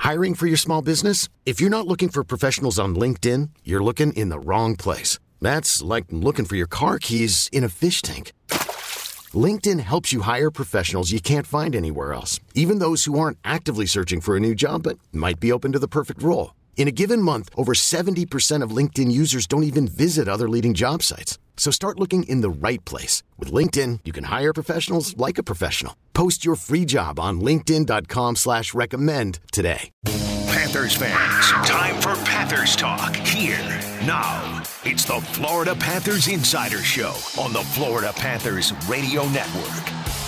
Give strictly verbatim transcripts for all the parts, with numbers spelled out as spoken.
Hiring for your small business? If you're not looking for professionals on LinkedIn, you're looking in the wrong place. That's like looking for your car keys in a fish tank. LinkedIn helps you hire professionals you can't find anywhere else, even those who aren't actively searching for a new job but might be open to the perfect role. In a given month, over seventy percent of LinkedIn users don't even visit other leading job sites. So start looking in the right place. With LinkedIn, you can hire professionals like a professional. Post your free job on linkedin.com slash recommend today. Panthers fans, time for Panthers talk. Here, now, it's the Florida Panthers Insider Show on the Florida Panthers Radio Network.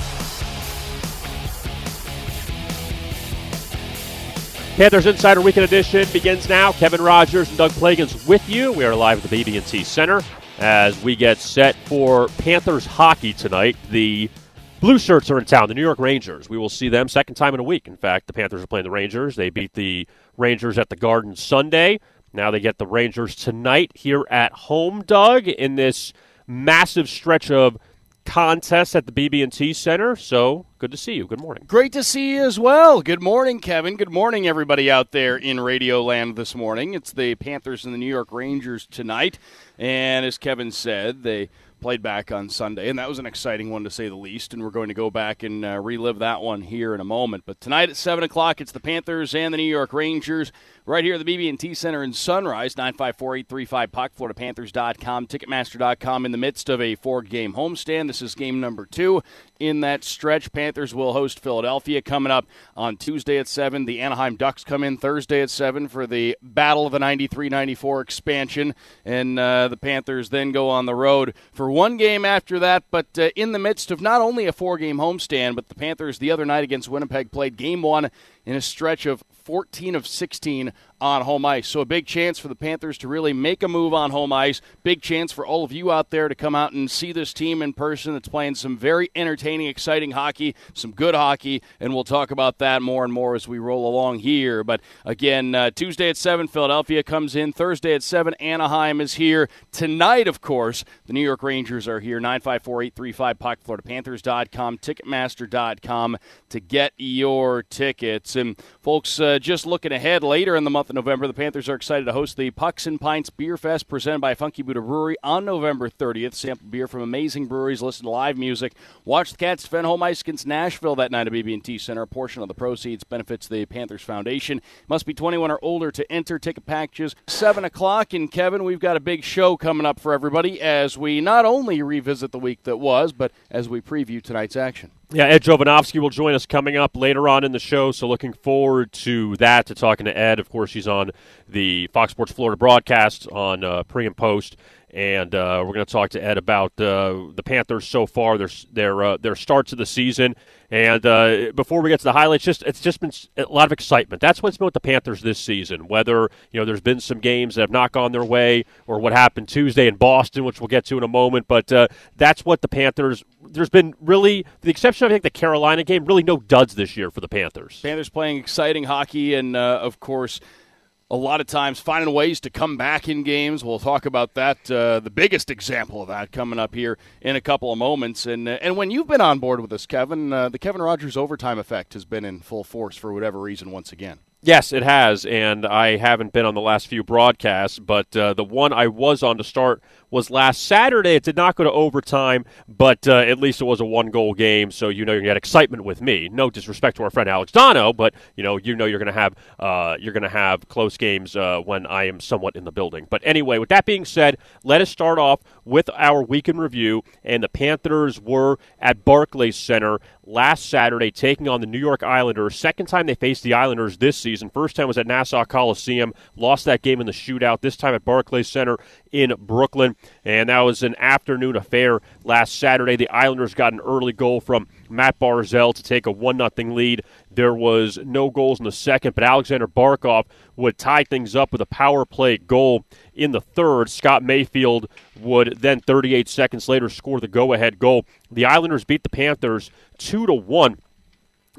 Panthers Insider Weekend Edition begins now. Kevin Rogers and Doug Plagans with you. We are live at the B B and T Center as we get set for Panthers hockey tonight. The Blue Shirts are in town, the New York Rangers. We will see them second time in a week. In fact, the Panthers are playing the Rangers. They beat the Rangers at the Garden Sunday. Now they get the Rangers tonight here at home, Doug, in this massive stretch of contest at the B B and T Center. So good to see you. Good morning. Great to see you as well. Good morning, Kevin. Good morning, everybody out there in Radio Land this morning. It's the Panthers and the New York Rangers tonight. And as Kevin said, they played back on Sunday, and that was an exciting one to say the least, and we're going to go back and uh, relive that one here in a moment. But tonight at seven o'clock, it's the Panthers and the New York Rangers right here at the B B and T Center in Sunrise, nine five four, eight three five, P U C, Florida Panthers dot com, Ticketmaster dot com, in the midst of a four-game homestand. This is game number two in that stretch. Panthers will host Philadelphia coming up on Tuesday at seven. The Anaheim Ducks come in Thursday at seven for the Battle of the ninety-three ninety-four expansion, and uh, the Panthers then go on the road for one game after that, but uh, in the midst of not only a four-game homestand, but the Panthers the other night against Winnipeg played game one in a stretch of fourteen of sixteen on home ice. So a big chance for the Panthers to really make a move on home ice. Big chance for all of you out there to come out and see this team in person that's playing some very entertaining, exciting hockey, some good hockey, and we'll talk about that more and more as we roll along here. But again, uh, Tuesday at seven, Philadelphia comes in. Thursday at seven, Anaheim is here. Tonight, of course, the New York Rangers are here. nine five four, eight three five, P U C, Florida Panthers dot com, Ticketmaster dot com to get your tickets. And folks, uh, just looking ahead, later in the month of November, the Panthers are excited to host the Pucks and Pints Beer Fest presented by Funky Buddha Brewery on November thirtieth. Sample beer from amazing breweries, listen to live music, watch the Cats defend home ice against Nashville that night at B B and T Center. A portion of the proceeds benefits the Panthers Foundation. Must be twenty-one or older to enter. Ticket packages seven o'clock. And Kevin, we've got a big show coming up for everybody as we not only revisit the week that was, but as we preview tonight's action. Yeah, Ed Jovanovski will join us coming up later on in the show, so looking forward to that, to talking to Ed. Of course, he's on the Fox Sports Florida broadcast on uh, pre and post, and uh, we're going to talk to Ed about uh, the Panthers so far, their their uh, their starts of the season. And uh, before we get to the highlights, just it's just been a lot of excitement. That's what's been with the Panthers this season. Whether you know there's been some games that have not gone their way, or what happened Tuesday in Boston, which we'll get to in a moment. But uh, that's what the Panthers. There's been really, with the exception of I think the Carolina game, really no duds this year for the Panthers. Panthers playing exciting hockey, and uh, of course, a lot of times finding ways to come back in games. We'll talk about that, uh, the biggest example of that coming up here in a couple of moments. And uh, and when you've been on board with us, Kevin, uh, the Kevin Rogers overtime effect has been in full force for whatever reason once again. Yes, it has, and I haven't been on the last few broadcasts, but uh, the one I was on to start was last Saturday. It did not go to overtime, but uh, at least it was a one-goal game, so you know you had excitement with me. No disrespect to our friend Alex Dono, but you know you know you're going to have uh, you're going to have close games uh, when I am somewhat in the building. But anyway, with that being said, let us start off with our weekend review, and the Panthers were at Barclays Center last Saturday taking on the New York Islanders. Second time they faced the Islanders this season. First time was at Nassau Coliseum. Lost that game in the shootout. This time at Barclays Center in Brooklyn. And that was an afternoon affair last Saturday. The Islanders got an early goal from Matt Barzal to take a one nothing lead. There was no goals in the second, but Alexander Barkov would tie things up with a power play goal in the third. Scott Mayfield would then thirty-eight seconds later score the go-ahead goal. The Islanders beat the Panthers two to one.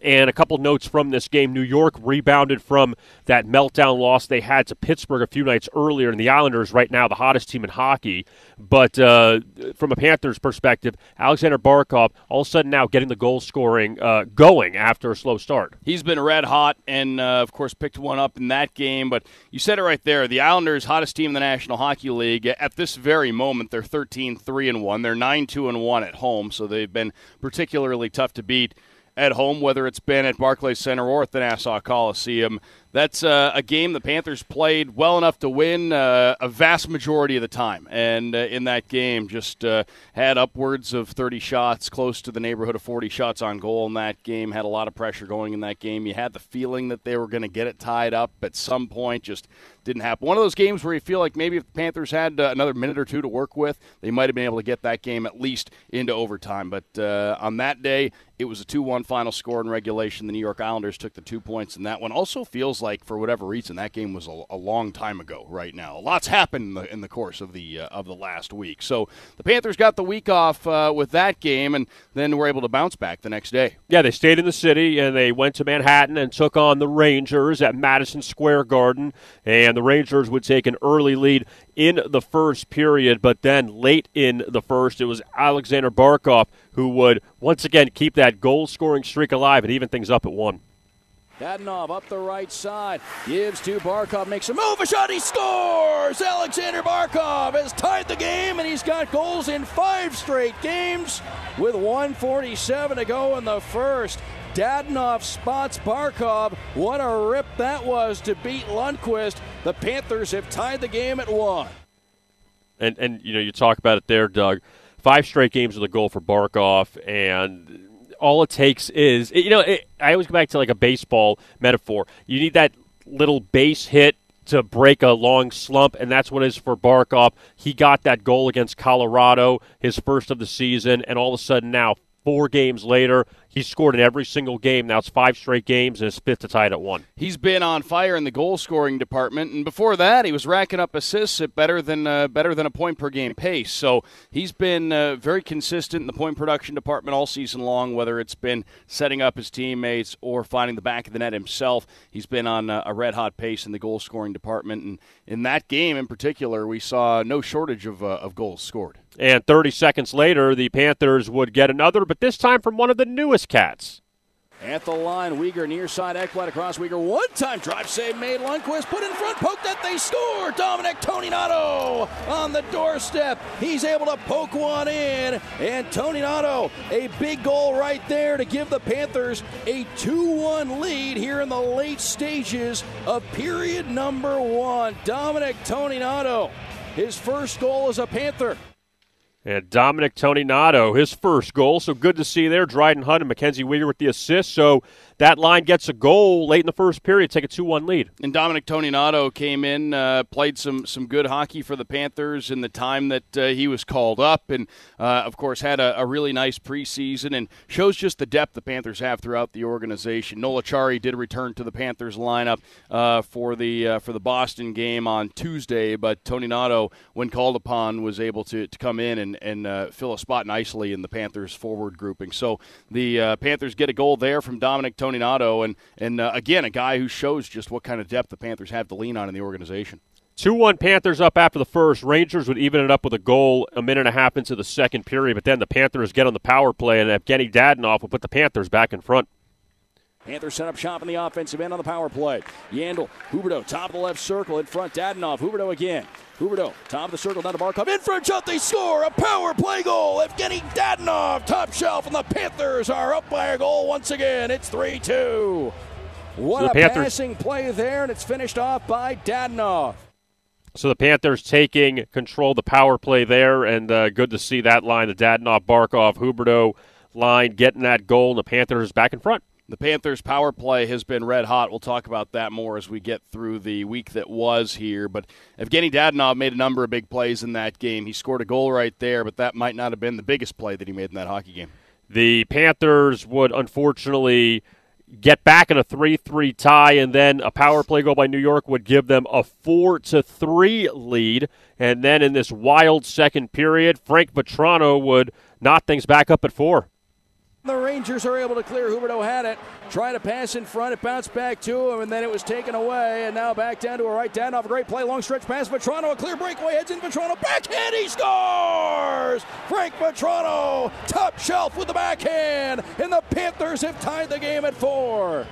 And a couple notes from this game. New York rebounded from that meltdown loss they had to Pittsburgh a few nights earlier, and the Islanders right now the hottest team in hockey. But uh, from a Panthers perspective, Alexander Barkov all of a sudden now getting the goal scoring uh, going after a slow start. He's been red hot and, uh, of course, picked one up in that game. But you said it right there. The Islanders, hottest team in the National Hockey League. At this very moment, they're thirteen three and one. They're nine two and one at home, so they've been particularly tough to beat at home, whether it's been at Barclays Center or at the Nassau Coliseum. That's uh, a game the Panthers played well enough to win uh, a vast majority of the time. And uh, in that game, just uh, had upwards of thirty shots, close to the neighborhood of forty shots on goal in that game. Had a lot of pressure going in that game. You had the feeling that they were going to get it tied up at some point. Just didn't happen. One of those games where you feel like maybe if the Panthers had uh, another minute or two to work with, they might have been able to get that game at least into overtime. But uh, on that day, it was a two one final score in regulation. The New York Islanders took the two points in that one. Also feels like, for whatever reason, that game was a, a long time ago right now. Lots happened in the, in the course of the uh, of the last week. So the Panthers got the week off uh, with that game, and then were able to bounce back the next day. Yeah, they stayed in the city, and they went to Manhattan and took on the Rangers at Madison Square Garden. And the Rangers would take an early lead in the first period, but then late in the first, it was Alexander Barkov who would once again keep that goal-scoring streak alive and even things up at one. Dadonov up the right side, gives to Barkov, makes a move, a shot, he scores! Alexander Barkov has tied the game, and he's got goals in five straight games with one forty-seven to go in the first. Dadonov spots Barkov. What a rip that was to beat Lundqvist. The Panthers have tied the game at one. And, and you know, you talk about it there, Doug. Five straight games with a goal for Barkov, and all it takes is, you know, it, I always go back to like a baseball metaphor. You need that little base hit to break a long slump, and that's what it is for Barkov. He got that goal against Colorado, his first of the season, and all of a sudden now, four games later, he's scored in every single game. Now it's five straight games, and it's fifth to tie it at one. He's been on fire in the goal-scoring department, and before that, he was racking up assists at better than uh, better than a point-per-game pace. So he's been uh, very consistent in the point production department all season long, whether it's been setting up his teammates or finding the back of the net himself. He's been on uh, a red-hot pace in the goal-scoring department, and in that game in particular, we saw no shortage of, uh, of goals scored. And thirty seconds later, the Panthers would get another, but this time from one of the newest cats. At the line, Weegar near side, Ekblad across Weegar. One-time drive save made. Lundqvist put in front, poked that, they score. Dominic Toninato on the doorstep. He's able to poke one in. And Toninato, a big goal right there to give the Panthers a two one lead here in the late stages of period number one. Dominic Toninato, his first goal as a Panther. And Dominic Toninato, his first goal. So good to see there. Dryden Hunt and Mackenzie Weegar with the assist. So that line gets a goal late in the first period, take a two one lead. And Dominic Toninato came in, uh, played some some good hockey for the Panthers in the time that uh, he was called up, and, uh, of course, had a, a really nice preseason and shows just the depth the Panthers have throughout the organization. Noel Acciari did return to the Panthers lineup uh, for the uh, for the Boston game on Tuesday, but Toninato, when called upon, was able to, to come in and, and uh, fill a spot nicely in the Panthers forward grouping. So the uh, Panthers get a goal there from Dominic Toninato, and, and uh, again, a guy who shows just what kind of depth the Panthers have to lean on in the organization. two one Panthers up after the first. Rangers would even it up with a goal a minute and a half into the second period, but then the Panthers get on the power play, and Evgeny Dadonov will put the Panthers back in front. Panthers set up shop in the offensive end on the power play. Yandel, Huberdeau, top of the left circle, in front, Dadonov, Huberdeau again. Huberdeau, top of the circle, down to Barkov, in front, shot, they score, a power play goal. Evgeny Dadonov, top shelf, and the Panthers are up by a goal once again. It's three two. What so a Panthers- passing play there, and it's finished off by Dadonov. So the Panthers taking control of the power play there, and uh, good to see that line, the Dadonov, Barkov, Huberdeau line getting that goal, and the Panthers back in front. The Panthers' power play has been red hot. We'll talk about that more as we get through the week that was here. But Evgeny Dadonov made a number of big plays in that game. He scored a goal right there, but that might not have been the biggest play that he made in that hockey game. The Panthers would unfortunately get back in a three three tie, and then a power play goal by New York would give them a four to three lead. And then in this wild second period, Frank Vatrano would knot things back up at four. The Rangers are able to clear. Huberdeau had it. Trying to pass in front. It bounced back to him, and then it was taken away. And now back down to a right. Down off a great play. Long stretch pass. Vetrano, a clear breakaway. Heads in Vetrano. Backhand. He scores! Frank Vetrano, top shelf with the backhand. And the Panthers have tied the game at four.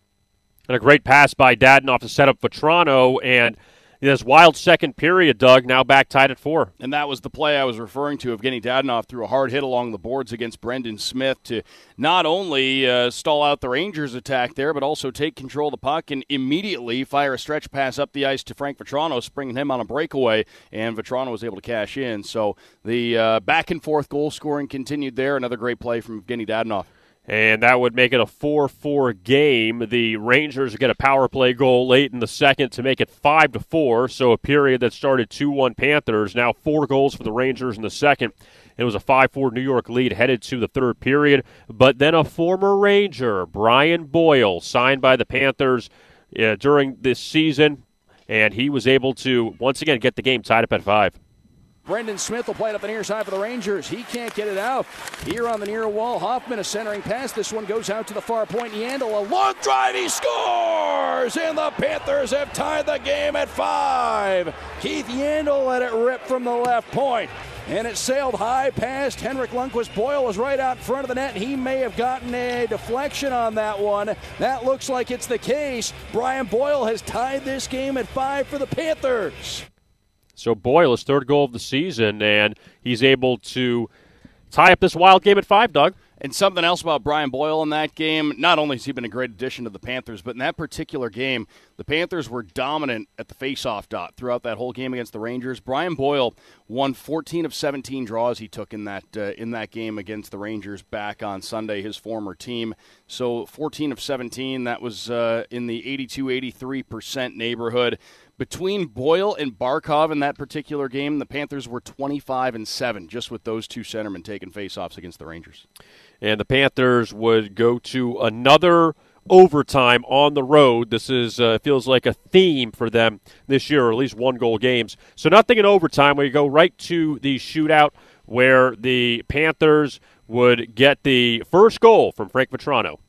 And a great pass by Dadonov to set up Vetrano. And this wild second period, Doug, now back tied at four. And that was the play I was referring to. Evgeny Dadonov threw a hard hit along the boards against Brendan Smith to not only uh, stall out the Rangers' attack there, but also take control of the puck and immediately fire a stretch pass up the ice to Frank Vetrano, springing him on a breakaway, and Vetrano was able to cash in. So the uh, back-and-forth goal scoring continued there. Another great play from Evgeny Dadonov. And that would make it a four four game. The Rangers get a power play goal late in the second to make it five to four. So a period that started two one Panthers. Now four goals for the Rangers in the second. It was a five four New York lead headed to the third period. But then a former Ranger, Brian Boyle, signed by the Panthers uh, during this season. And he was able to, once again, get the game tied up at five. Brendan Smith will play it up the near side for the Rangers. He can't get it out. Here on the near wall, Hoffman, a centering pass. This one goes out to the far point. Yandel, a long drive. He scores! And the Panthers have tied the game at five. Keith Yandel let it rip from the left point. And it sailed high past Henrik Lundqvist. Boyle was right out in front of the net. He may have gotten a deflection on that one. That looks like it's the case. Brian Boyle has tied this game at five for the Panthers. So Boyle, his third goal of the season, and he's able to tie up this wild game at five, Doug. And something else about Brian Boyle in that game, not only has he been a great addition to the Panthers, but in that particular game, the Panthers were dominant at the faceoff dot throughout that whole game against the Rangers. Brian Boyle won fourteen of seventeen draws he took in that uh, in that game against the Rangers back on Sunday, his former team. So fourteen of seventeen, that was uh, in the eighty-two, eighty-three percent neighborhood. Between Boyle and Barkov in that particular game, the Panthers were twenty-five and seven, just with those two centermen taking faceoffs against the Rangers. And the Panthers would go to another overtime on the road. This is uh, feels like a theme for them this year, or at least one-goal games. So nothing in overtime. We go right to the shootout where the Panthers would get the first goal from Frank Vetrano.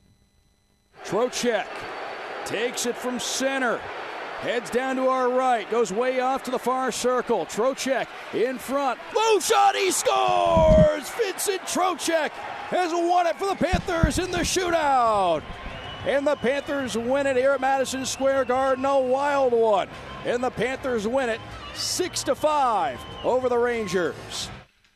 Trocheck takes it from center. Heads down to our right, goes way off to the far circle. Trocheck in front. Low shot, he scores! Vincent Trocheck has won it for the Panthers in the shootout. And the Panthers win it here at Madison Square Garden, a wild one. And the Panthers win it six to five over the Rangers.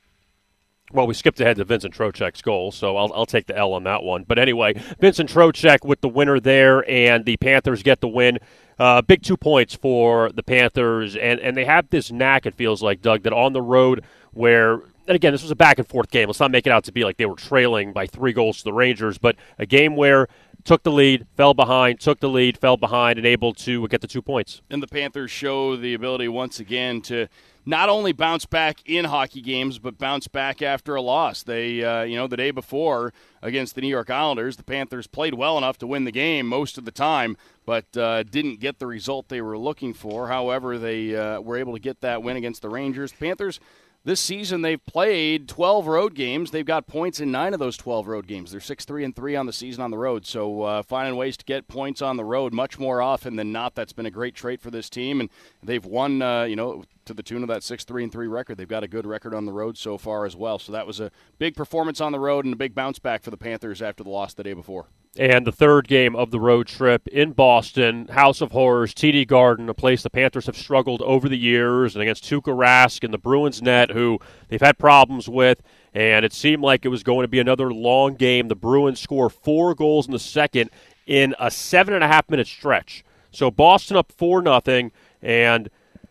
Well, we skipped ahead to Vincent Trocheck's goal, so I'll, I'll take the L on that one. But anyway, Vincent Trocheck with the winner there, and the Panthers get the win. Uh, big two points for the Panthers, and, and they have this knack, it feels like, Doug, that on the road where, and again, this was a back-and-forth game. Let's not make it out to be like they were trailing by three goals to the Rangers, but a game where took the lead, fell behind, took the lead, fell behind, and able to get the two points. And the Panthers show the ability once again to not only bounce back in hockey games, but bounce back after a loss. They, uh, you know, the day before against the New York Islanders, the Panthers played well enough to win the game most of the time, but uh, didn't get the result they were looking for. However, they uh, were able to get that win against the Rangers. Panthers, this season, they've played twelve road games. They've got points in nine of those twelve road games. They're six three and three on the season on the road. So uh, finding ways to get points on the road much more often than not. That's been a great trait for this team, and they've won, uh, you know, to the tune of that six three and three record. They've got a good record on the road so far as well. So that was a big performance on the road and a big bounce back for the Panthers after the loss the day before. And the third game of the road trip in Boston, House of Horrors, T D Garden, a place the Panthers have struggled over the years, and against Tuukka Rask and the Bruins net, who they've had problems with, and it seemed like it was going to be another long game. The Bruins score four goals in the second in a seven and a half minute stretch. So Boston up four nothing, and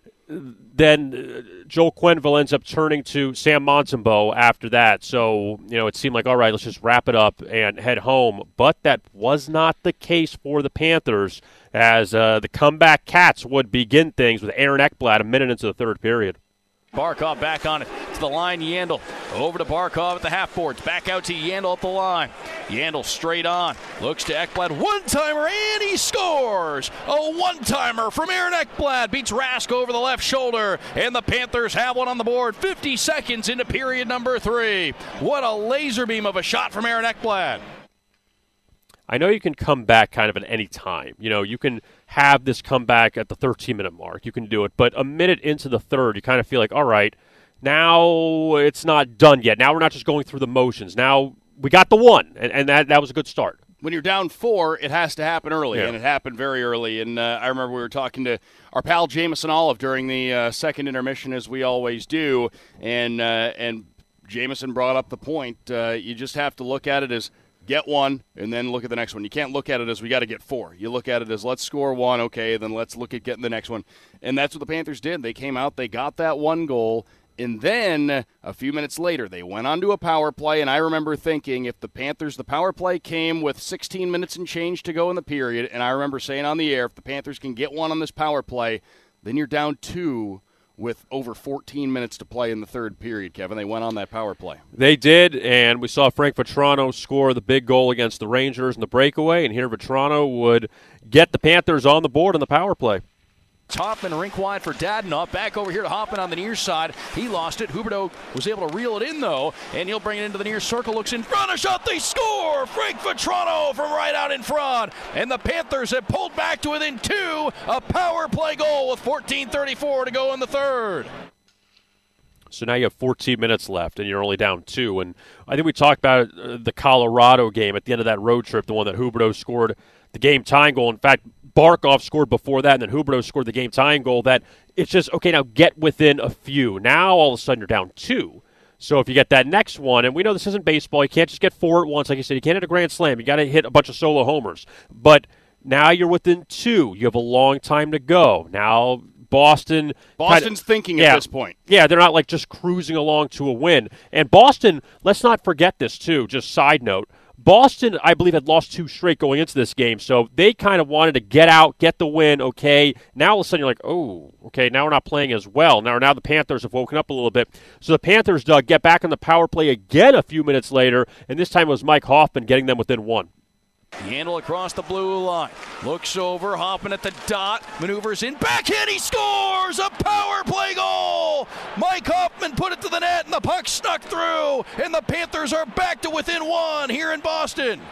then Joel Quenneville ends up turning to Sam Montembeault after that. So, you know, it seemed like, all right, let's just wrap it up and head home. But that was not the case for the Panthers, as uh, the comeback Cats would begin things with Aaron Ekblad a minute into the third period. Barkov back on it. the line, Yandel. Over to Barkov at the half boards. Back out to Yandel at the line. Yandel straight on. Looks to Ekblad. One-timer, and he scores! A one-timer from Aaron Ekblad. Beats Rask over the left shoulder. And the Panthers have one on the board. fifty seconds into period number three. What a laser beam of a shot from Aaron Ekblad. I know you can come back kind of at any time. You know, you can have this comeback at the thirteen-minute mark. You can do it. But a minute into the third, you kind of feel like, all right, now it's not done yet. Now we're not just going through the motions. Now we got the one, and, and that, that was a good start. When you're down four, it has to happen early, yeah. and it happened very early. And uh, I remember we were talking to our pal Jameson Olive during the uh, second intermission, as we always do, and uh, and Jameson brought up the point. Uh, you just have to look at it as get one and then look at the next one. You can't look at it as we got to get four. You look at it as let's score one, okay, then let's look at getting the next one. And that's what the Panthers did. They came out, they got that one goal, and then a few minutes later they went on to a power play. And I remember thinking if the Panthers, the power play came with sixteen minutes and change to go in the period, and I remember saying on the air, if the Panthers can get one on this power play, then you're down two with over fourteen minutes to play in the third period, Kevin. They went on that power play. They did, and we saw Frank Vatrano score the big goal against the Rangers in the breakaway, and here Vatrano would get the Panthers on the board on the power play. Hoffman rink wide for Dadonov. Back over here to Hoffman on the near side. He lost it. Huberdeau was able to reel it in, though, and he'll bring it into the near circle. Looks in front. A shot. They score. Frank Vatrano from right out in front. And the Panthers have pulled back to within two. A power play goal with fourteen thirty-four to go in the third. So now you have fourteen minutes left, and you're only down two. And I think we talked about uh, the Colorado game at the end of that road trip, the one that Huberdeau scored the game-tying goal. In fact, Barkov scored before that, and then Huberdeau scored the game-tying goal. That it's just, okay, now get within a few. Now, all of a sudden, you're down two. So if you get that next one, and we know this isn't baseball, you can't just get four at once. Like you said, you can't hit a grand slam. You got to hit a bunch of solo homers. But now you're within two. You have a long time to go. Now Boston. Boston's kinda, thinking yeah, at this point. Yeah, they're not like just cruising along to a win. And Boston, let's not forget this too, just side note. Boston, I believe, had lost two straight going into this game, so they kind of wanted to get out, get the win, okay. Now all of a sudden you're like, oh, okay, now we're not playing as well. Now, now the Panthers have woken up a little bit. So the Panthers, Doug, get back on the power play again a few minutes later, and this time it was Mike Hoffman getting them within one. Yandel across the blue line. Looks over. Hoffman at the dot. Maneuvers in. Backhand. He scores a power play goal. Mike Hoffman put it to the net, and the puck snuck through. And the Panthers are back to within one here in Boston.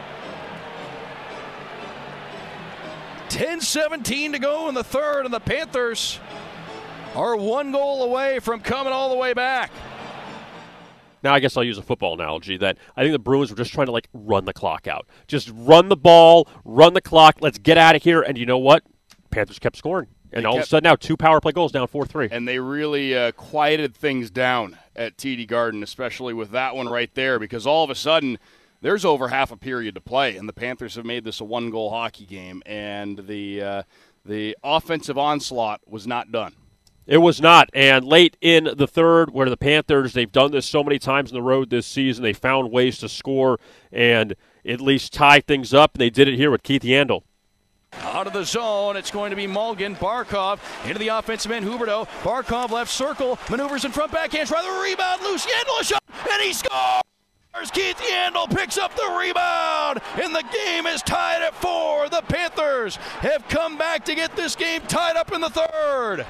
ten seventeen to go in the third, and the Panthers are one goal away from coming all the way back. Now I guess I'll use a football analogy that I think the Bruins were just trying to, like, run the clock out. Just run the ball, run the clock, let's get out of here. And you know what? Panthers kept scoring. And they all kept, of a sudden now two power play goals down four three. And they really uh, quieted things down at T D Garden, especially with that one right there, because all of a sudden there's over half a period to play, and the Panthers have made this a one-goal hockey game, and the uh, the offensive onslaught was not done. It was not, and late in the third, where the Panthers, they've done this so many times on the road this season, they found ways to score and at least tie things up, and they did it here with Keith Yandel. Out of the zone, it's going to be Mulligan. Barkov into the offensive end, Huberdeau. Barkov left circle, maneuvers in front, backhand, try the rebound, loose, Yandel a shot, and he scores! Keith Yandel picks up the rebound, and the game is tied at four. The Panthers have come back to get this game tied up in the third.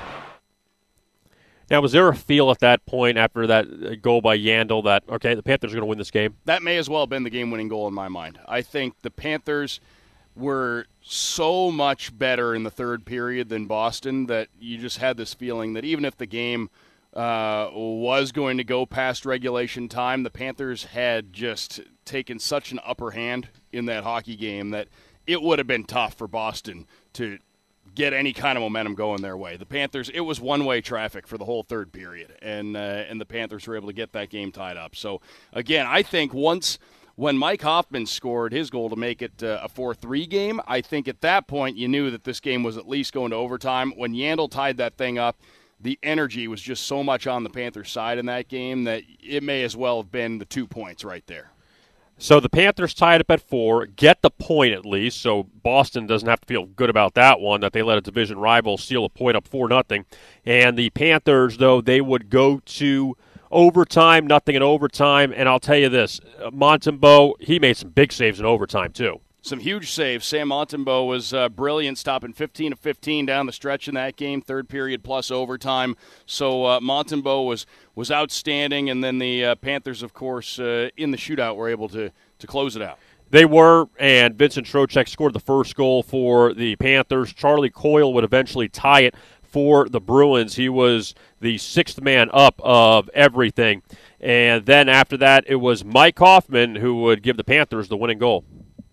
Now, was there a feel at that point after that goal by Yandel that, okay, the Panthers are going to win this game? That may as well have been the game-winning goal in my mind. I think the Panthers were so much better in the third period than Boston that you just had this feeling that even if the game uh, was going to go past regulation time, the Panthers had just taken such an upper hand in that hockey game that it would have been tough for Boston to get any kind of momentum going their way. The Panthers, it was one-way traffic for the whole third period, and uh, and the Panthers were able to get that game tied up. So, again, I think once when Mike Hoffman scored his goal to make it uh, a four three game, I think at that point you knew that this game was at least going to overtime. When Yandel tied that thing up, the energy was just so much on the Panthers' side in that game that it may as well have been the two points right there. So the Panthers tied up at four, get the point at least, so Boston doesn't have to feel good about that one, that they let a division rival steal a point up four nothing. And the Panthers, though, they would go to Overtime, nothing in overtime. And I'll tell you this, uh, Montembeault, he made some big saves in overtime, too. Some huge saves. Sam Montembeault was uh, brilliant, stopping fifteen of fifteen down the stretch in that game, third period plus overtime. So uh, Montembeault was was outstanding, and then the uh, Panthers, of course, uh, in the shootout were able to, to close it out. They were, and Vincent Trocheck scored the first goal for the Panthers. Charlie Coyle would eventually tie it for the Bruins. He was the sixth man up of everything. And then after that, it was Mike Hoffman who would give the Panthers the winning goal.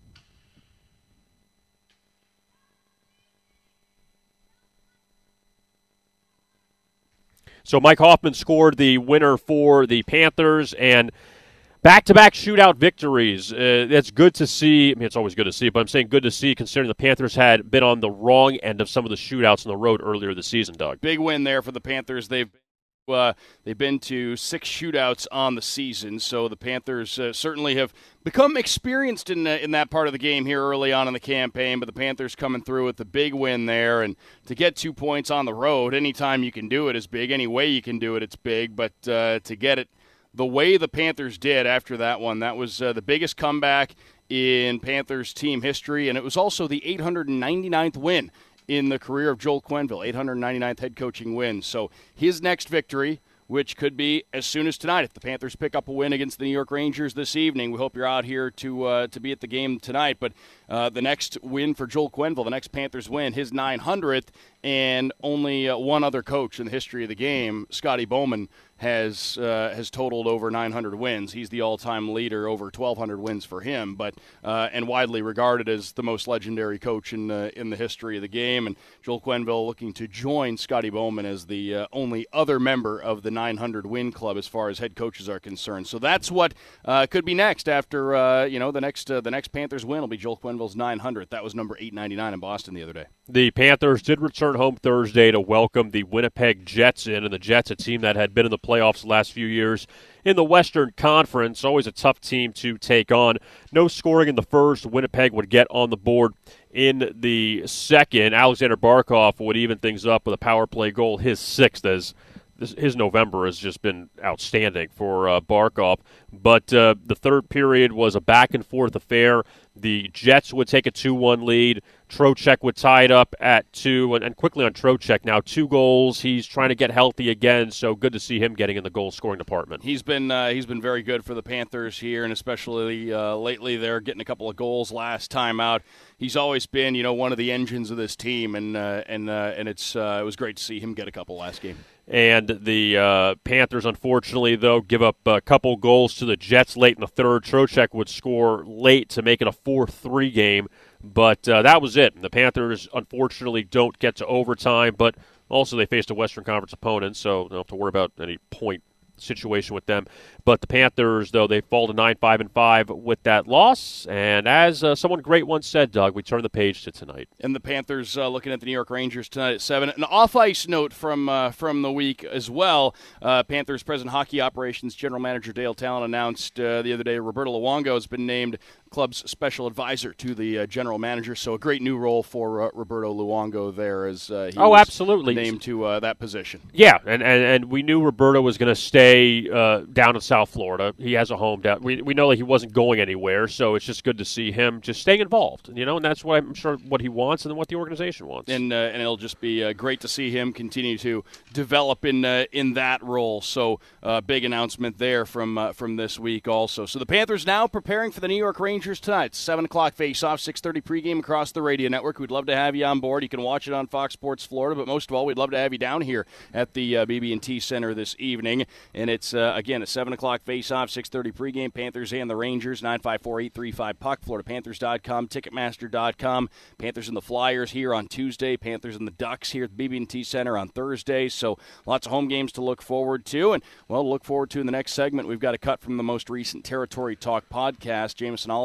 So Mike Hoffman scored the winner for the Panthers, and back-to-back shootout victories. Uh, that's good to see. I mean, it's always good to see, but I'm saying good to see considering the Panthers had been on the wrong end of some of the shootouts on the road earlier this season, Doug. Big win there for the Panthers. They've Uh, they've been to six shootouts on the season, so the Panthers uh, certainly have become experienced in uh, in that part of the game here early on in the campaign, but the Panthers coming through with the big win there, and to get two points on the road, anytime you can do it is big. Any way you can do it, it's big, but uh, to get it the way the Panthers did after that one, that was uh, the biggest comeback in Panthers team history, and it was also the eight hundred ninety-ninth win in the career of Joel Quenneville, eight hundred ninety-ninth head coaching win. So his next victory, which could be as soon as tonight, if the Panthers pick up a win against the New York Rangers this evening. We hope you're out here to uh, to be at the game tonight. But uh, the next win for Joel Quenneville, the next Panthers win, his nine hundredth, and only uh, one other coach in the history of the game, Scotty Bowman, has uh, has totaled over nine hundred wins. He's the all-time leader, over twelve hundred wins for him, but uh, and widely regarded as the most legendary coach in uh, in the history of the game. And Joel Quenneville looking to join Scotty Bowman as the uh, only other member of the nine hundred win club as far as head coaches are concerned. So that's what uh, could be next after uh, you know the next uh, the next Panthers win will be Joel Quenneville's nine hundredth. That was number eight ninety-nine in Boston the other day. The Panthers did return home Thursday to welcome the Winnipeg Jets in, and the Jets, a team that had been in the playoffs the last few years in the Western Conference, always a tough team to take on. No scoring in the first. Winnipeg would get on the board in the second. Alexander Barkov would even things up with a power play goal, his sixth, as this, his November has just been outstanding for uh, Barkov. But uh, the third period was a back-and-forth affair. The Jets would take a two one lead. Trocheck would tie it up at two, and, and quickly on Trocheck now, two goals. He's trying to get healthy again, so good to see him getting in the goal-scoring department. He's been uh, he's been very good for the Panthers here, and especially uh, lately they're getting a couple of goals last time out. He's always been, you know, one of the engines of this team, and uh, and uh, and it's uh, it was great to see him get a couple last game. And the uh, Panthers, unfortunately, though, give up a couple goals to the Jets late in the third. Trocheck would score late to make it a four three game, but uh, that was it. The Panthers, unfortunately, don't get to overtime, but also they faced a Western Conference opponent, so don't have to worry about any point situation with them. But the Panthers, though, they fall to nine five and five with that loss. And as uh, someone great once said, Doug, we turn the page to tonight. And the Panthers uh, looking at the New York Rangers tonight at seven. An off-ice note from uh, from the week as well. Uh, Panthers President Hockey Operations General Manager Dale Talon announced uh, the other day Roberto Luongo has been named club's special advisor to the uh, general manager. So a great new role for uh, Roberto Luongo there as uh, he oh, was absolutely. named to uh, that position. Yeah, and, and, and we knew Roberto was going to stay uh, down in South Florida. He has a home down. We we know that he wasn't going anywhere, so it's just good to see him just staying involved. You know, and that's what I'm sure what he wants and what the organization wants. And uh, and it'll just be uh, great to see him continue to develop in uh, in that role. So uh, big announcement there from uh, from this week also. So the Panthers now preparing for the New York Rangers tonight. seven o'clock face-off, six thirty pregame across the radio network. We'd love to have you on board. You can watch it on Fox Sports Florida, but most of all, we'd love to have you down here at the uh, B B and T Center this evening. And it's, uh, again, a seven o'clock face-off, six thirty pregame, Panthers and the Rangers, nine five four, eight three five, P U C, Florida Panthers dot com, Ticketmaster dot com. Panthers and the Flyers here on Tuesday, Panthers and the Ducks here at the B B and T Center on Thursday. So lots of home games to look forward to. And, well, look forward to in the next segment. We've got a cut from the most recent Territory Talk podcast. Jameson Olive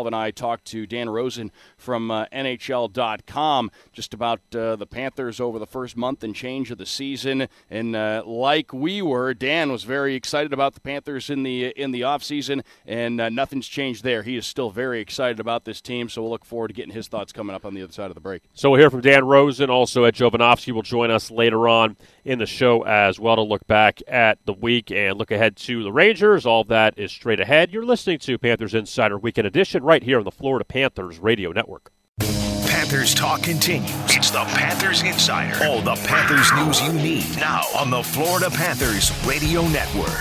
Sullivan and I talked to Dan Rosen from uh, N H L dot com just about uh, the Panthers over the first month and change of the season. And uh, like we were, Dan was very excited about the Panthers in the in the offseason, and uh, nothing's changed there. He is still very excited about this team, so we'll look forward to getting his thoughts coming up on the other side of the break. So we'll hear from Dan Rosen. Also, Ed Jovanovski will join us later on in the show as well to look back at the week and look ahead to the Rangers. All of that is straight ahead. You're listening to Panthers Insider Weekend Edition right here on the Florida Panthers Radio Network. Panthers talk continues. It's the Panthers Insider. All the Panthers news you need now on the Florida Panthers Radio Network.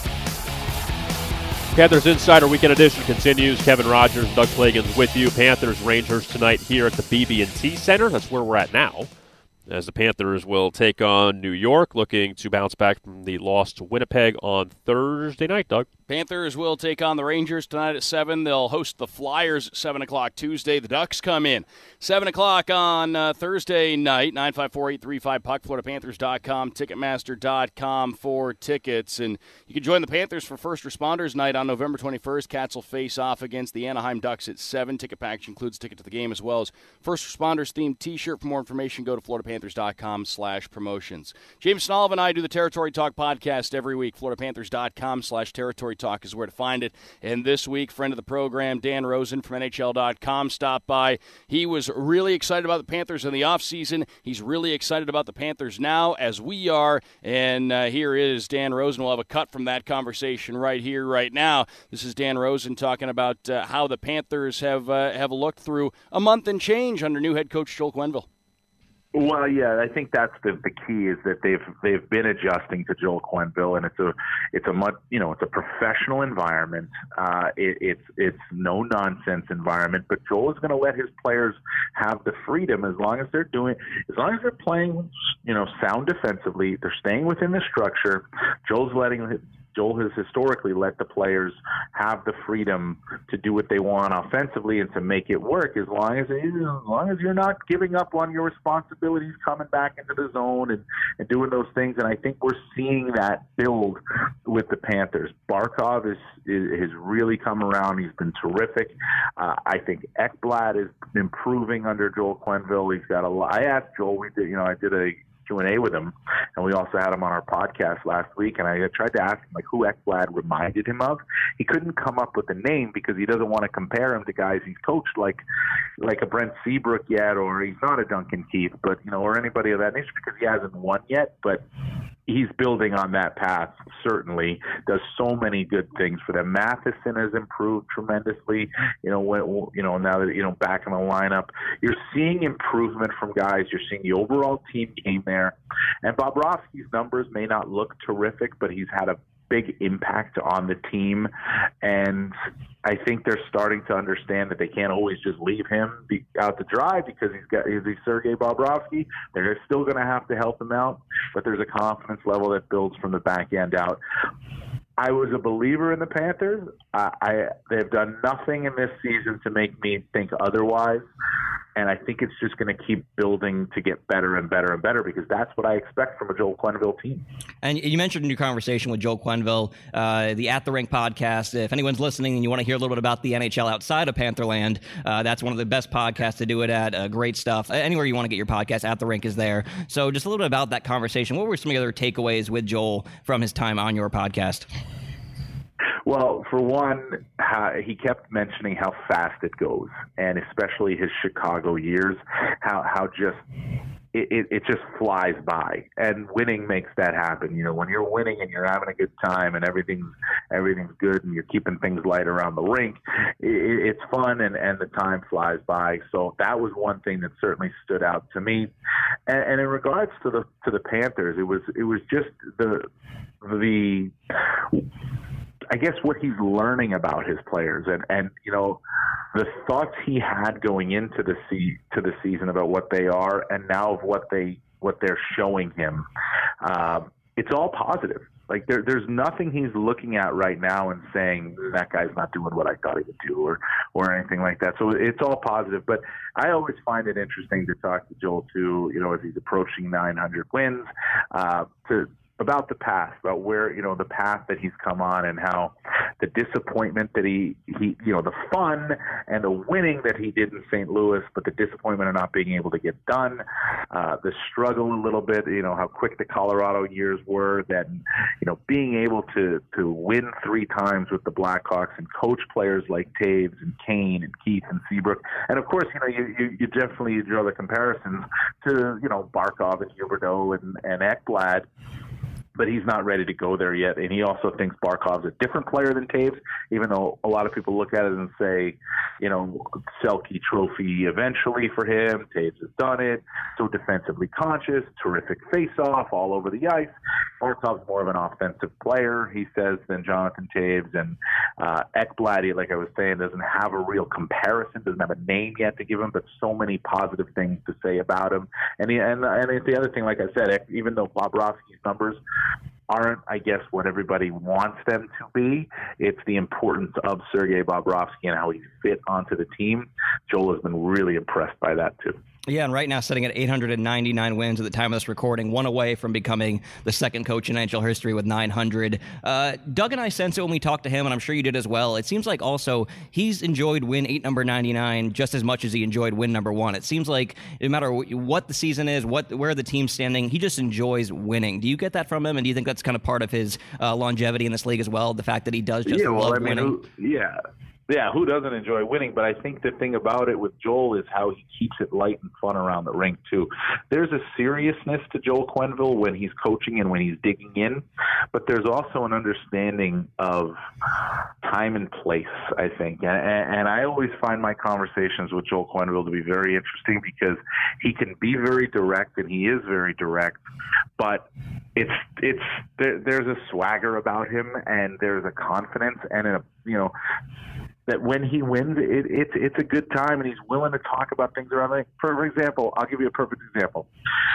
Panthers Insider Weekend Edition continues. Kevin Rogers, Doug Plagens with you. Panthers Rangers tonight here at the B B and T Center. That's where we're at now, as the Panthers will take on New York, looking to bounce back from the loss to Winnipeg on Thursday night, Doug. Panthers will take on the Rangers tonight at seven. They'll host the Flyers at seven o'clock Tuesday. The Ducks come in seven o'clock on uh, Thursday night. nine five four, eight three five, puck, Florida Panthers dot com, Ticketmaster dot com for tickets. And you can join the Panthers for First Responders Night on November twenty-first. Cats will face off against the Anaheim Ducks at seven. Ticket package includes a ticket to the game as well as First Responders themed T-shirt. For more information, go to Florida Panthers dot com slash promotions. James Snollivan and I do the Territory Talk podcast every week. Florida Panthers dot com slash Territory Talk is where to find it. And this week, friend of the program, Dan Rosen from N H L dot com stopped by. He was really excited about the Panthers in the offseason. He's really excited about the Panthers now, as we are. And uh, here is Dan Rosen. We'll have a cut from that conversation right here, right now. This is Dan Rosen talking about uh, how the Panthers have uh, have looked through a month and change under new head coach Joel Quenneville. Well, yeah, I think that's the the key is that they've they've been adjusting to Joel Quenneville, and it's a it's a much you know it's a professional environment. Uh, it, it's it's no nonsense environment, but Joel is going to let his players have the freedom as long as they're doing as long as they're playing you know sound defensively. They're staying within the structure. Joel's letting. Joel has historically let the players have the freedom to do what they want offensively and to make it work as long as as long as you're not giving up on your responsibilities, coming back into the zone and, and doing those things. And I think we're seeing that build with the Panthers. Barkov is, is has really come around. He's been terrific. Uh, I think Ekblad is improving under Joel Quenneville. He's got a lot. I asked Joel. We did, you know, I did a Q and A with him, and we also had him on our podcast last week, and I tried to ask him like who Ekblad reminded him of. He couldn't come up with a name because he doesn't want to compare him to guys he's coached like like a Brent Seabrook yet, or he's not a Duncan Keith, but you know, or anybody of that nature because he hasn't won yet, but he's building on that path, certainly. Does so many good things for them. Matheson has improved tremendously, you know, when, you know, now that, you know, back in the lineup. You're seeing improvement from guys. You're seeing the overall team game there. And Bobrovsky's numbers may not look terrific, but he's had a big impact on the team, and I think they're starting to understand that they can't always just leave him be, out to dry because he's got he's Sergei Bobrovsky. They're still going to have to help him out, but there's a confidence level that builds from the back end out. I was a believer in the Panthers. I, I they've done nothing in this season to make me think otherwise. And I think it's just going to keep building to get better and better and better because that's what I expect from a Joel Quenneville team. And you mentioned in your conversation with Joel Quenneville, uh, the At the Rink podcast. If anyone's listening and you want to hear a little bit about the N H L outside of Pantherland, uh, that's one of the best podcasts to do it at. Uh, great stuff. Anywhere you want to get your podcast, At the Rink is there. So just a little bit about that conversation. What were some of the other takeaways with Joel from his time on your podcast? Well, for one, uh, he kept mentioning how fast it goes, and especially his Chicago years, how how just it, it, it just flies by. And winning makes that happen. You know, when you're winning and you're having a good time and everything's everything's good and you're keeping things light around the rink, it, it's fun and, and the time flies by. So that was one thing that certainly stood out to me. And, and in regards to the to the Panthers, it was it was just the the. I guess what he's learning about his players and, and you know the thoughts he had going into the se- to the season about what they are and now of what they what they're showing him. Um, it's all positive. Like there, there's nothing he's looking at right now and saying that guy's not doing what I thought he would do or or anything like that. So it's all positive. But I always find it interesting to talk to Joel too. You know, as he's approaching nine hundred wins, uh, to about the past, about where, you know, the path that he's come on and how the disappointment that he, he, you know, the fun and the winning that he did in Saint Louis, but the disappointment of not being able to get done, uh, the struggle a little bit, you know, how quick the Colorado years were, that, you know, being able to, to win three times with the Blackhawks and coach players like Taves and Kane and Keith and Seabrook. And of course, you know, you, you, you definitely draw the comparisons to, you know, Barkov and Huberdeau and, and Ekblad. But he's not ready to go there yet, and he also thinks Barkov's a different player than Taves, even though a lot of people look at it and say, you know, Selke Trophy eventually for him. Taves has done it. So defensively conscious, terrific face-off all over the ice. Barkov's more of an offensive player, he says, than Jonathan Taves. And uh, Ekblad, like I was saying, doesn't have a real comparison, doesn't have a name yet to give him, but so many positive things to say about him. And the, and, and it's the other thing, like I said, even though Bobrovsky's numbers aren't, I guess, what everybody wants them to be, it's the importance of Sergei Bobrovsky and how he fit onto the team. Joel has been really impressed by that, too. Yeah, and right now sitting at eight hundred ninety-nine wins at the time of this recording, one away from becoming the second coach in N H L history with nine hundred. Uh, Doug and I sensed it when we talked to him, and I'm sure you did as well. It seems like also he's enjoyed win eight number ninety-nine just as much as he enjoyed win number one. It seems like no matter what the season is, what where the team's standing, he just enjoys winning. Do you get that from him, and do you think that's kind of part of his uh, longevity in this league as well, the fact that he does just yeah, well, love I mean, winning? Who, yeah. Yeah, who doesn't enjoy winning? But I think the thing about it with Joel is how he keeps it light and fun around the rink, too. There's a seriousness to Joel Quenneville when he's coaching and when he's digging in, but there's also an understanding of time and place, I think. And, and I always find my conversations with Joel Quenneville to be very interesting because he can be very direct, and he is very direct, but it's it's there, there's a swagger about him, and there's a confidence, and a, you know, that when he wins, it, it's it's a good time, and he's willing to talk about things around it. For example, I'll give you a perfect example.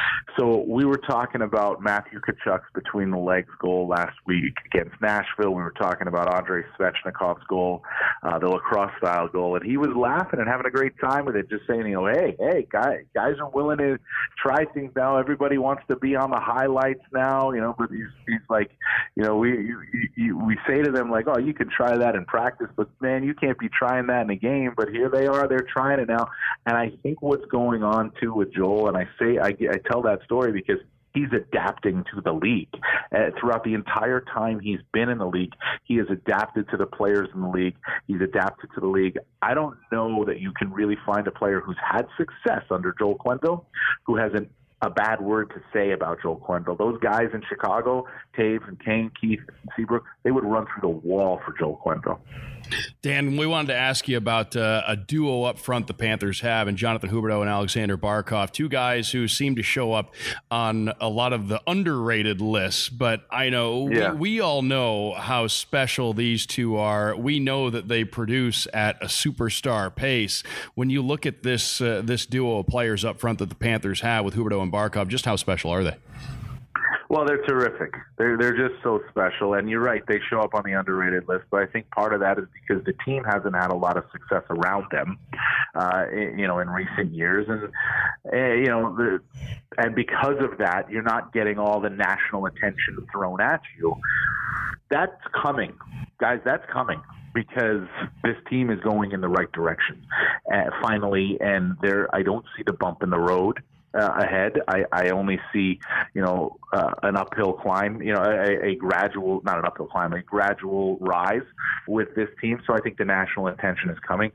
So we were talking about Matthew Tkachuk's between the legs goal last week against Nashville. We were talking about Andrei Svechnikov's goal, uh, the lacrosse style goal, and he was laughing and having a great time with it, just saying, you know, hey, hey, guys, guys are willing to try things now. Everybody wants to be on the highlights now, you know. But he's, he's like, you know, we you, you, we say to them like, oh, you can try that in practice, but man, you can't be trying that in a game. But here they are, they're trying it now. And I think what's going on too with Joel, and I say I, I tell that story because he's adapting to the league. Uh, throughout the entire time he's been in the league, he has adapted to the players in the league. He's adapted to the league. I don't know that you can really find a player who's had success under Joel Quenneville who hasn't a bad word to say about Joel Quenneville. Those guys in Chicago, Taves and Kane, Keith, and Seabrook, they would run through the wall for Joel Quenneville. Dan, we wanted to ask you about uh, a duo up front the Panthers have, and Jonathan Huberdeau and Alexander Barkov, two guys who seem to show up on a lot of the underrated lists. But I know yeah. we, we all know how special these two are. We know that they produce at a superstar pace. When you look at this uh, this duo of players up front that the Panthers have with Huberdeau and Barkov, just how special are they? Well, they're terrific. They're they're just so special. And you're right, they show up on the underrated list. But I think part of that is because the team hasn't had a lot of success around them, uh, you know, in recent years. And, uh, you know, the, and because of that, you're not getting all the national attention thrown at you. That's coming. Guys, that's coming. Because this team is going in the right direction, uh, finally, and there I don't see the bump in the road uh, ahead. I, I only see, you know, uh, an uphill climb, you know, a, a gradual, not an uphill climb, a gradual rise with this team. So I think the national attention is coming.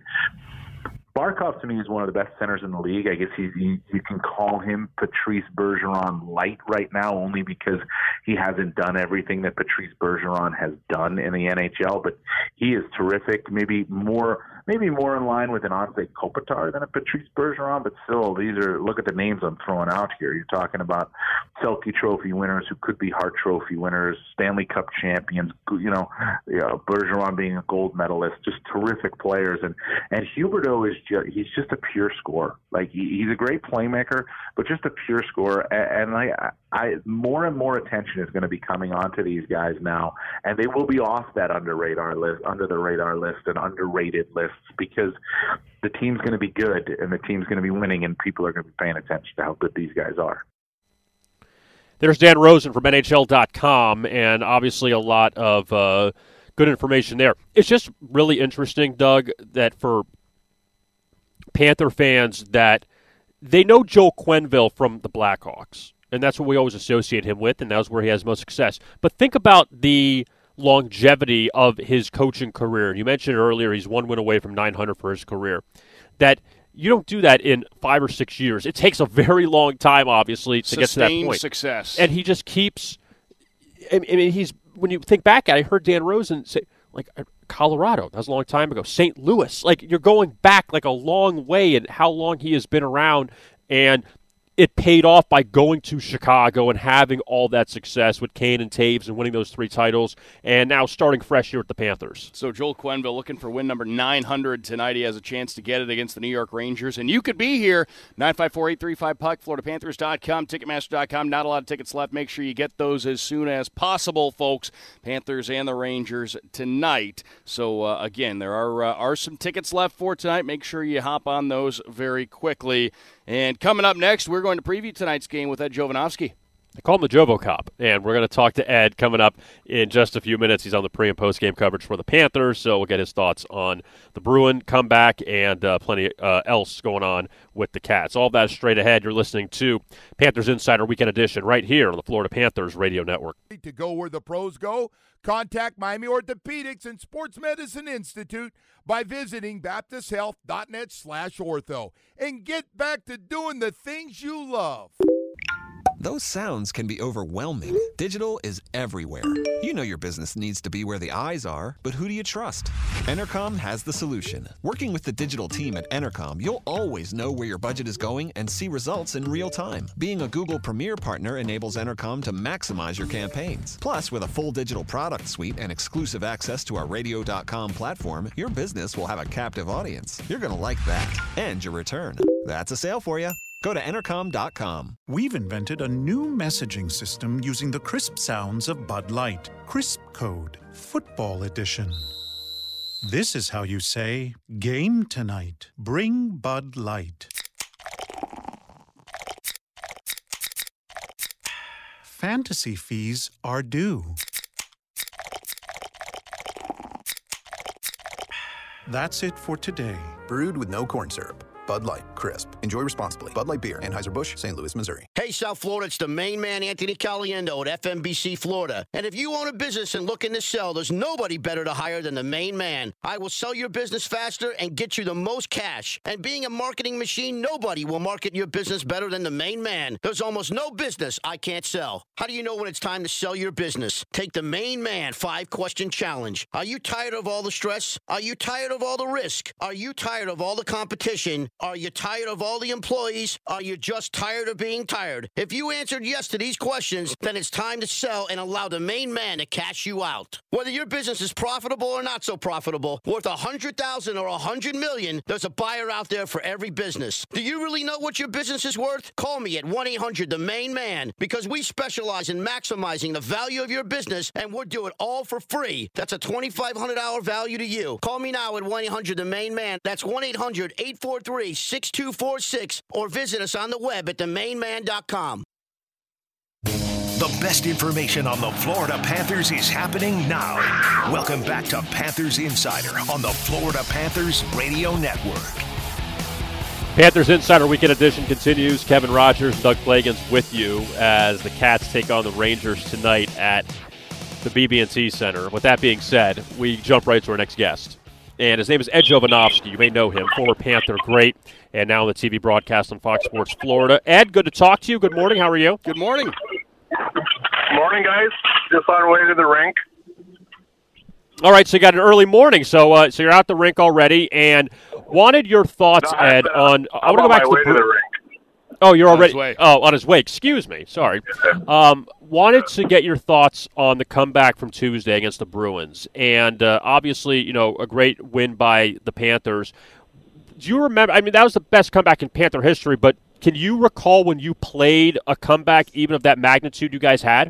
Barkov, to me, is one of the best centers in the league. I guess he, he, you can call him Patrice Bergeron light right now, only because he hasn't done everything that Patrice Bergeron has done in the N H L. But he is terrific. Maybe more, maybe more in line with an Anze Kopitar than a Patrice Bergeron. But still, these are look at the names I'm throwing out here. You're talking about Selke Trophy winners who could be Hart Trophy winners, Stanley Cup champions. You know, you know Bergeron being a gold medalist. Just terrific players. And and Huberdeau is. He's just a pure scorer. Like he, he's a great playmaker, but just a pure scorer. And, and I, I, more and more attention is going to be coming onto these guys now, and they will be off that under radar list, under the radar list, and underrated lists because the team's going to be good and the team's going to be winning, and people are going to be paying attention to how good these guys are. There's Dan Rosen from N H L dot com, and obviously a lot of uh, good information there. It's just really interesting, Doug, that for Panther fans that they know Joel Quenneville from the Blackhawks, and that's what we always associate him with, and that's where he has most success. But think about the longevity of his coaching career. You mentioned earlier he's one win away from nine hundred for his career. That you don't do that in five or six years. It takes a very long time, obviously, to Sustained get to that point. Success. And he just keeps. I mean, he's when you think back at it, I heard Dan Rosen say, like, Colorado, that was a long time ago. Saint Louis, like, you're going back like a long way in how long he has been around, and it paid off by going to Chicago and having all that success with Kane and Taves and winning those three titles, and now starting fresh here with the Panthers. So Joel Quenneville looking for win number nine hundred tonight. He has a chance to get it against the New York Rangers, and you could be here. nine five four, eight three five, P U C, Florida Panthers dot com, Ticketmaster dot com. Not a lot of tickets left. Make sure you get those as soon as possible, folks. Panthers and the Rangers tonight. So, uh, again, there are, uh, are some tickets left for tonight. Make sure you hop on those very quickly. And coming up next, we're going to preview tonight's game with Ed Jovanovski. I call him the Jovo Cop, and we're going to talk to Ed coming up in just a few minutes. He's on the pre- and post-game coverage for the Panthers, so we'll get his thoughts on the Bruin comeback and uh, plenty uh, else going on with the Cats. All that straight ahead. You're listening to Panthers Insider Weekend Edition right here on the Florida Panthers Radio Network. To go where the pros go, contact Miami Orthopedics and Sports Medicine Institute by visiting baptist health dot net slash ortho and get back to doing the things you love. Those sounds can be overwhelming. Digital is everywhere. You know your business needs to be where the eyes are, but who do you trust? Entercom has the solution. Working with the digital team at Entercom, you'll always know where your budget is going and see results in real time. Being a Google Premier partner enables Entercom to maximize your campaigns. Plus, with a full digital product suite and exclusive access to our radio dot com platform, your business will have a captive audience. You're going to like that. And your return. That's a sale for you. Go to entercom dot com. We've invented a new messaging system using the crisp sounds of Bud Light. Crisp Code, Football Edition. This is how you say, game tonight. Bring Bud Light. Fantasy fees are due. That's it for today. Brewed with no corn syrup. Bud Light, crisp. Enjoy responsibly. Bud Light Beer, Anheuser-Busch, Saint Louis, Missouri. Hey, South Florida, it's the main man, Anthony Caliendo at F M B C Florida. And if you own a business and looking to sell, there's nobody better to hire than the main man. I will sell your business faster and get you the most cash. And being a marketing machine, nobody will market your business better than the main man. There's almost no business I can't sell. How do you know when it's time to sell your business? Take the main man five-question challenge. Are you tired of all the stress? Are you tired of all the risk? Are you tired of all the competition? Are you tired of all the employees? Are you just tired of being tired? If you answered yes to these questions, then it's time to sell and allow the main man to cash you out. Whether your business is profitable or not so profitable, worth one hundred thousand dollars or one hundred million dollars, there's a buyer out there for every business. Do you really know what your business is worth? Call me at one eight hundred the main man because we specialize in maximizing the value of your business and we'll do it all for free. That's a twenty-five hundred dollars value to you. Call me now at one eight hundred the main man. That's one eight hundred eight four three six two four six or visit us on the web at the main man dot com. The best information on the Florida Panthers is happening now. Welcome back to Panthers Insider on the Florida Panthers Radio Network. Panthers Insider Weekend Edition continues. Kevin Rogers, Doug Plagans with you as the Cats take on the Rangers tonight at the B B and T Center. With that being said, we jump right to our next guest. And his name is Ed Jovanovski. You may know him, former Panther great, and now on the T V broadcast on Fox Sports Florida. Ed, good to talk to you. Good morning. How are you? Good morning. Morning, guys. Just on our way to the rink. All right, so you got an early morning. So uh, so you're out the rink already, and wanted your thoughts, no, Ed, uh, on – I want to on go back my to way the, to the rink. Oh, you're on already his way. Oh, on his way. Excuse me. Sorry. Um, wanted to get your thoughts on the comeback from Tuesday against the Bruins, and uh, obviously, you know, a great win by the Panthers. Do you remember? I mean, that was the best comeback in Panther history. But can you recall when you played a comeback even of that magnitude you guys had?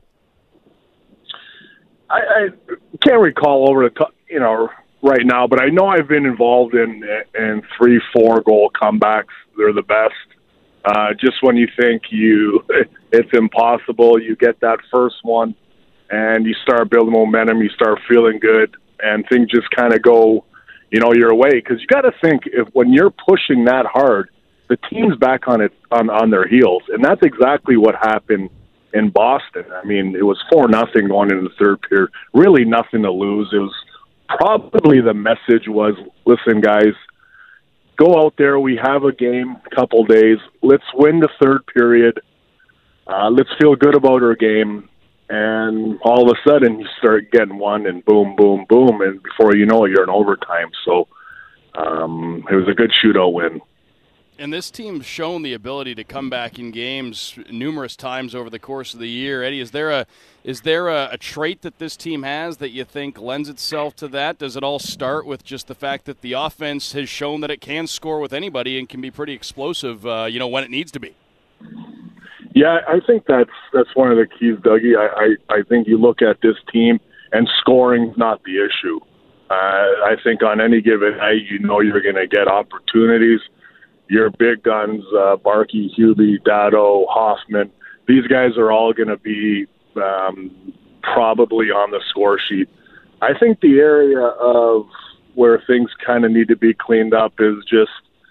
I, I can't recall over the you know right now, but I know I've been involved in in three, four goal comebacks. They're the best. Uh, just when you think you it's impossible, you get that first one, and you start building momentum. You start feeling good, and things just kind of go, you know, your way. Because you got to think, if when you're pushing that hard, the team's back on it on, on their heels, and that's exactly what happened in Boston. I mean, it was four nothing going into the third period. Really, nothing to lose. It was probably the message was, listen, guys. Go out there. We have a game, a couple days. Let's win the third period. Uh, let's feel good about our game. And all of a sudden, you start getting one, and boom, boom, boom. And before you know it, you're in overtime. So um, it was a good shootout win. And this team's shown the ability to come back in games numerous times over the course of the year. Eddie, is there a is there a, a trait that this team has that you think lends itself to that? Does it all start with just the fact that the offense has shown that it can score with anybody and can be pretty explosive, uh, you know, when it needs to be? Yeah, I think that's that's one of the keys, Dougie. I, I, I think you look at this team, and scoring's not the issue. Uh, I think on any given night, you know you're going to get opportunities. Your big guns, uh, Barkey, Hubie, Dado, Hoffman, these guys are all going to be um, probably on the score sheet. I think the area of where things kind of need to be cleaned up is just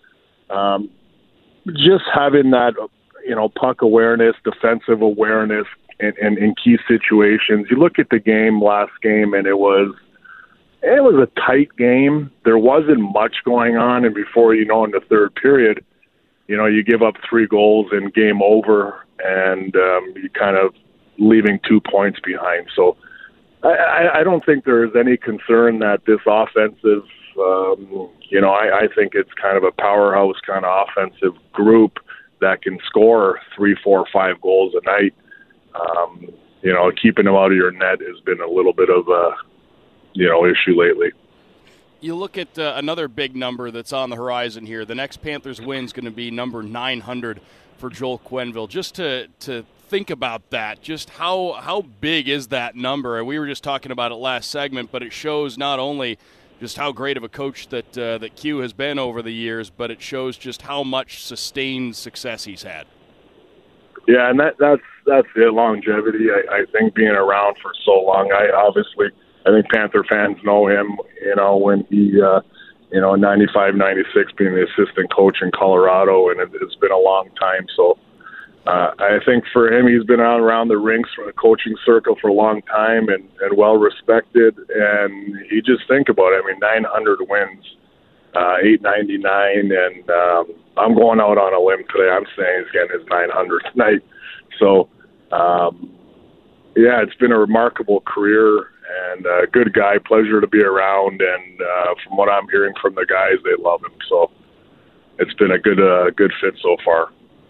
um, just having that, you know, puck awareness, defensive awareness in, in, in key situations. You look at the game last game, and it was It was a tight game. There wasn't much going on, and before you know, in the third period, you know, you give up three goals and game over, and um, you kind of leaving two points behind. So I, I don't think there is any concern that this offensive, um, you know, I, I think it's kind of a powerhouse kind of offensive group that can score three, four, five goals a night. Um, you know, keeping them out of your net has been a little bit of a you know, issue lately. You look at uh, another big number that's on the horizon here. The next Panthers win is going to be number nine hundred for Joel Quenneville. Just to to think about that, just how how big is that number? We were just talking about it last segment, but it shows not only just how great of a coach that uh, that Q has been over the years, but it shows just how much sustained success he's had. Yeah, and that that's that's it. Longevity. I, I think being around for so long. I obviously. I think Panther fans know him, you know, when he, uh, you know, in ninety-five, ninety-six being the assistant coach in Colorado, and it, it's been a long time. So uh, I think for him, he's been out around the rinks from the coaching circle for a long time and, and well-respected. And you just think about it. I mean, nine hundred wins, uh, eight ninety-nine, and um, I'm going out on a limb today. I'm saying he's getting his nine hundred tonight. So, um, yeah, it's been a remarkable career. And a uh, good guy, pleasure to be around, and uh, from what I'm hearing from the guys, they love him. So it's been a good, uh, good fit so far.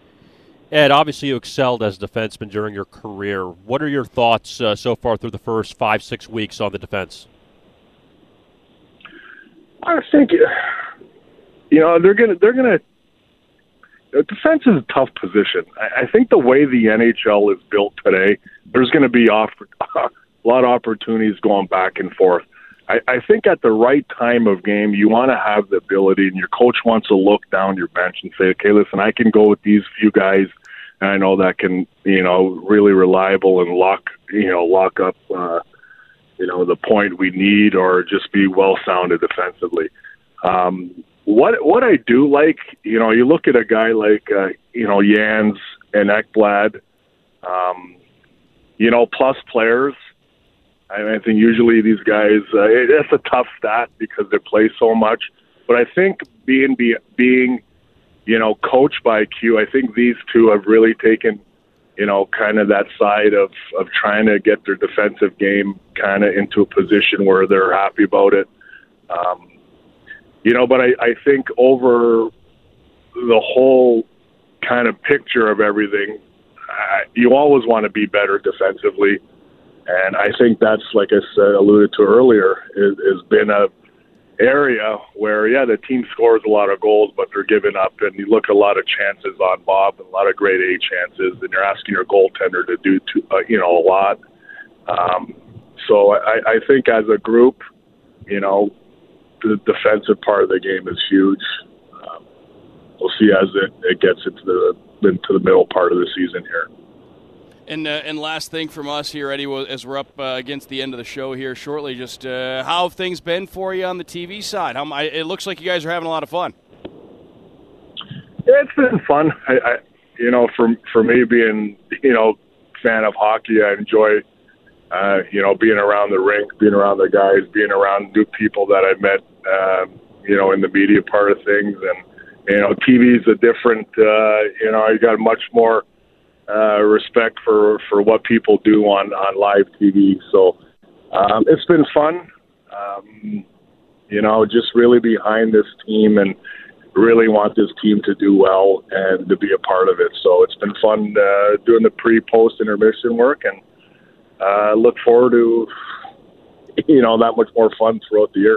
Ed, obviously you excelled as a defenseman during your career. What are your thoughts uh, so far through the first five, six weeks on the defense? I think, you know, they're gonna, they're gonna. Defense is a tough position. I, I think the way the N H L is built today, there's going to be off. A lot of opportunities going back and forth. I, I think at the right time of game, you want to have the ability, and your coach wants to look down your bench and say, okay, listen, I can go with these few guys, and I know that can, you know, really reliable and lock, you know, lock up, uh, you know, the point we need, or just be well-sounded defensively. Um, what what I do like, you know, you look at a guy like, uh, you know, Jans and Ekblad, um, you know, plus players. I think usually these guys, uh, it's a tough stat because they play so much. But I think being, be, being, you know, coached by Q, I think these two have really taken, you know, kind of that side of, of trying to get their defensive game kind of into a position where they're happy about it. Um, you know, but I, I think over the whole kind of picture of everything, uh, you always want to be better defensively. And I think that's, like I said, alluded to earlier, is, is been a area where, yeah, the team scores a lot of goals, but they're giving up. And you look at a lot of chances on Bob, and a lot of grade A chances, and you're asking your goaltender to do, to, uh, you know, a lot. Um, so I, I think as a group, you know, the defensive part of the game is huge. Um, we'll see as it, it gets into the, into the middle part of the season here. And uh, and last thing from us here, Eddie, as we're up uh, against the end of the show here shortly, just uh, how have things been for you on the T V side? How, I, it looks like you guys are having a lot of fun. Yeah, it's been fun. I, I you know, for for me being you know fan of hockey, I enjoy uh, you know being around the rink, being around the guys, being around new people that I met uh, you know in the media part of things, and you know T V is a different uh, you know I got much more. Uh, respect for, for what people do on, on live T V. So um, it's been fun, um, you know, just really behind this team and really want this team to do well and to be a part of it. So it's been fun uh, doing the pre-post intermission work, and uh, look forward to, you know, that much more fun throughout the year.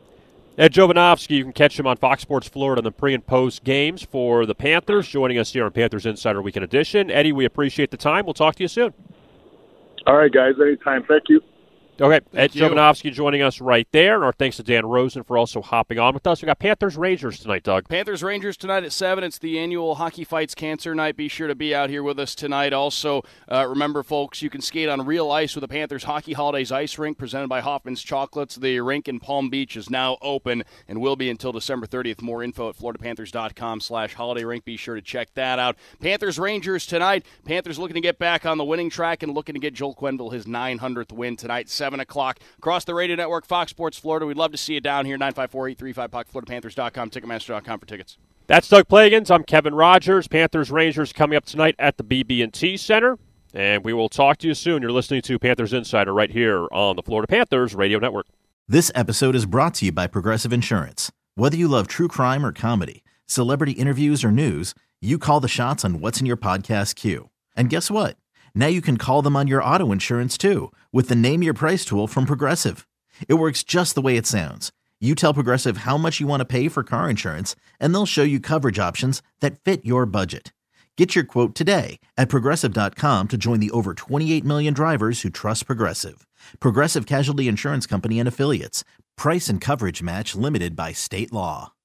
Ed Jovanovski, you can catch him on Fox Sports Florida in the pre- and post games for the Panthers, joining us here on Panthers Insider Weekend Edition. Eddie, we appreciate the time. We'll talk to you soon. All right, guys. Anytime. Thank you. Okay, Thank Ed you. Jovanovski joining us right there. And our thanks to Dan Rosen for also hopping on with us. We got Panthers Rangers tonight, Doug. Panthers Rangers tonight at seven. It's the annual Hockey Fights Cancer Night. Be sure to be out here with us tonight. Also, uh, remember, folks, you can skate on real ice with the Panthers Hockey Holidays Ice Rink presented by Hoffman's Chocolates. The rink in Palm Beach is now open and will be until December thirtieth. More info at florida panthers dot com slash holiday rink. Be sure to check that out. Panthers Rangers tonight. Panthers looking to get back on the winning track and looking to get Joel Quenneville his nine hundredth win tonight, seven o'clock. Across the radio network, Fox Sports Florida. We'd love to see you down here, nine five four, eight three five, puck, florida panthers dot com, ticketmaster dot com for tickets. That's Doug Plagans. I'm Kevin Rogers. Panthers Rangers coming up tonight at the B B and T Center. And we will talk to you soon. You're listening to Panthers Insider right here on the Florida Panthers Radio Network. This episode is brought to you by Progressive Insurance. Whether you love true crime or comedy, celebrity interviews or news, you call the shots on what's in your podcast queue. And guess what? Now you can call them on your auto insurance too with the Name Your Price tool from Progressive. It works just the way it sounds. You tell Progressive how much you want to pay for car insurance, and they'll show you coverage options that fit your budget. Get your quote today at progressive dot com to join the over twenty-eight million drivers who trust Progressive. Progressive Casualty Insurance Company and Affiliates. Price and coverage match limited by state law.